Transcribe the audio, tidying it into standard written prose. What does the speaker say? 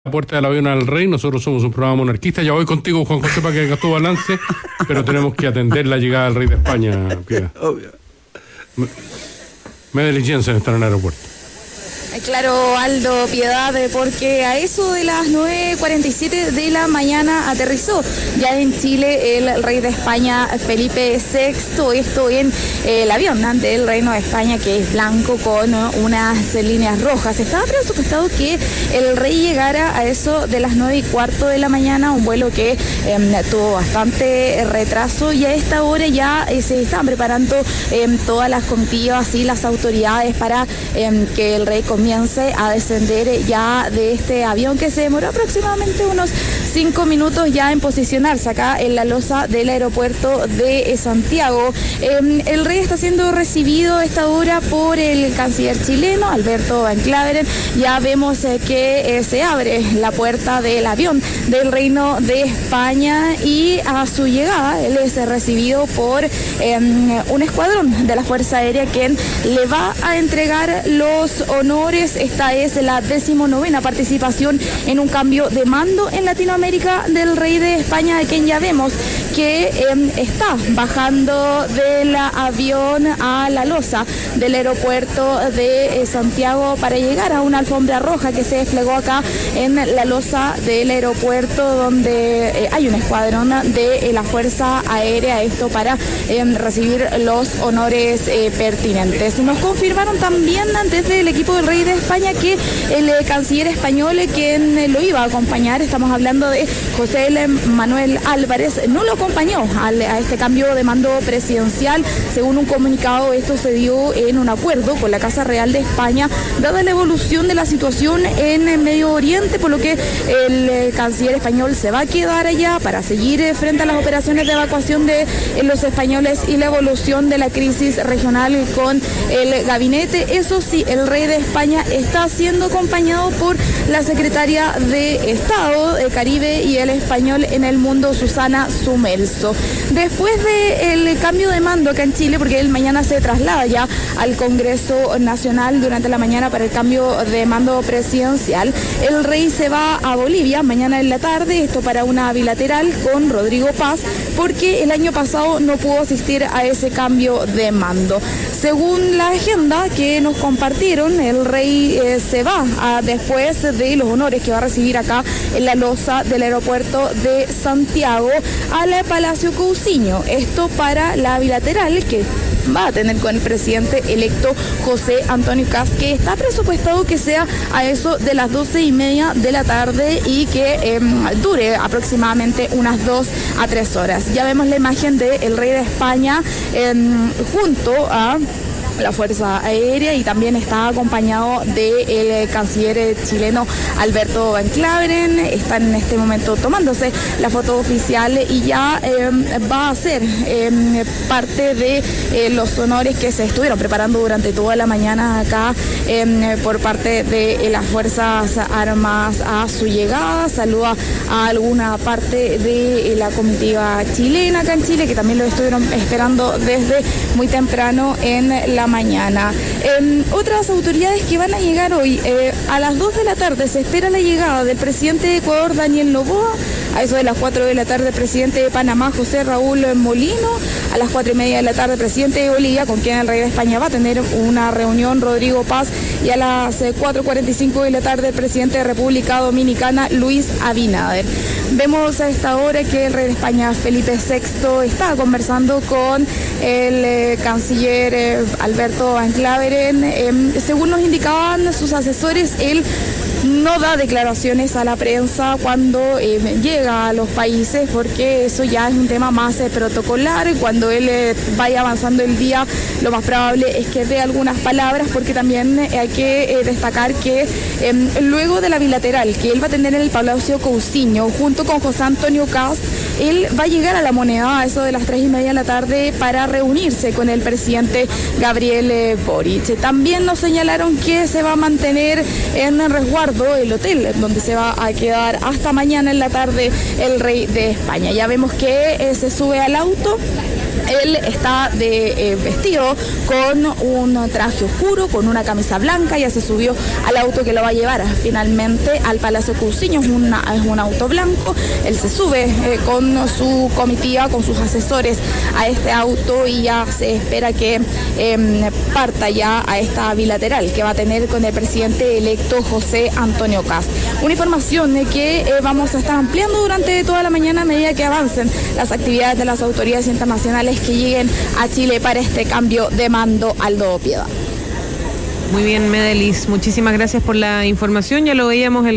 La puerta del avión al rey. Nosotros somos un programa monarquista. Ya voy contigo, Juan José, para que hagas tu balance, pero tenemos que atender la llegada del rey de España. Obvio. Medellín Jensen está en el aeropuerto. Claro, Aldo, Piedad, porque a eso de las 9:47 de la mañana aterrizó ya en Chile el rey de España, Felipe VI, esto en el avión del Reino de España, que es blanco con unas líneas rojas. Estaba presupuestado que el rey llegara a eso de las 9:15 de la mañana, un vuelo que tuvo bastante retraso, y a esta hora ya se están preparando todas las comitivas y las autoridades para que el rey comience a descender ya de este avión, que se demoró aproximadamente unos 5 minutos ya en posicionarse acá en la losa del aeropuerto de Santiago. El rey está siendo recibido a esta hora por el canciller chileno, Alberto Van Claveren. Ya vemos que se abre la puerta del avión del Reino de España, y a su llegada él es recibido por un escuadrón de la Fuerza Aérea, quien le va a entregar los honores. Esta es la 19ª participación en un cambio de mando en Latinoamérica del rey de España, de quien ya vemos que está bajando del avión a la losa del aeropuerto de Santiago para llegar a una alfombra roja que se desplegó acá en la losa del aeropuerto, donde hay un escuadrón de la Fuerza Aérea, esto para recibir los honores pertinentes. Nos confirmaron también desde el equipo del rey de España que el canciller español, quien lo iba a acompañar, estamos hablando de José Manuel Álvarez, no lo acompañó a este cambio de mando presidencial. Según un comunicado, esto se dio en un acuerdo con la Casa Real de España, dada la evolución de la situación en el Medio Oriente, por lo que el canciller español se va a quedar allá para seguir frente a las operaciones de evacuación de los españoles y la evolución de la crisis regional con el gabinete. Eso sí, el rey de España está siendo acompañado por la secretaria de Estado de Caribe y el español en el mundo, Susana Sumelso. Después del cambio de mando acá en Chile, porque él mañana se traslada ya al Congreso Nacional durante la mañana para el cambio de mando presidencial, el rey se va a Bolivia mañana en la tarde, esto para una bilateral con Rodrigo Paz, porque el año pasado no pudo asistir a ese cambio de mando. Según la agenda que nos compartieron, el rey se va después de los honores que va a recibir acá en la losa del aeropuerto de Santiago al Palacio Cousiño, esto para la bilateral que va a tener con el presidente electo José Antonio Kast, que está presupuestado que sea a eso de las 12:30 de la tarde y que dure aproximadamente unas 2 a 3 horas. Ya vemos la imagen del rey de España junto a la Fuerza Aérea, y también está acompañado del canciller chileno Alberto Van Claveren. Están en este momento tomándose la foto oficial y ya va a ser parte de los honores que se estuvieron preparando durante toda la mañana acá por parte de las Fuerzas Armadas a su llegada. Saluda a alguna parte de la comitiva chilena acá en Chile, que también lo estuvieron esperando desde muy temprano en la mañana. Otras autoridades que van a llegar hoy, a las 2 de la tarde se espera la llegada del presidente de Ecuador, Daniel Noboa. A eso de las 4 de la tarde, el presidente de Panamá, José Raúl Molino. A las 4:30 de la tarde, el presidente de Bolivia, con quien el rey de España va a tener una reunión, Rodrigo Paz. Y a las 4:45 de la tarde, el presidente de República Dominicana, Luis Abinader. Vemos a esta hora que el rey de España, Felipe VI, está conversando con el canciller Alberto Van Claveren. Según nos indicaban sus asesores, él no da declaraciones a la prensa cuando llega a los países, porque eso ya es un tema más protocolar. Cuando él vaya avanzando el día, lo más probable es que dé algunas palabras, porque también hay que destacar que luego de la bilateral que él va a tener en el Palacio Cousiño junto con José Antonio Kast, él va a llegar a La Moneda a eso de las 3:30 de la tarde para reunirse con el presidente Gabriel Boric. También nos señalaron que se va a mantener en resguardo el hotel donde se va a quedar hasta mañana en la tarde el rey de España. Ya vemos que se sube al auto. Él está vestido con un traje oscuro, con una camisa blanca, ya se subió al auto que lo va a llevar finalmente al Palacio Cousiño, es un auto blanco. Él se sube con su comitiva, con sus asesores a este auto y ya se espera que parta ya a esta bilateral que va a tener con el presidente electo José Antonio Kast. Una información que vamos a estar ampliando durante toda la mañana a medida que avancen las actividades de las autoridades internacionales que lleguen a Chile para este cambio de mando. Aldo Piedad. Muy bien, Medelis, muchísimas gracias por la información, ya lo veíamos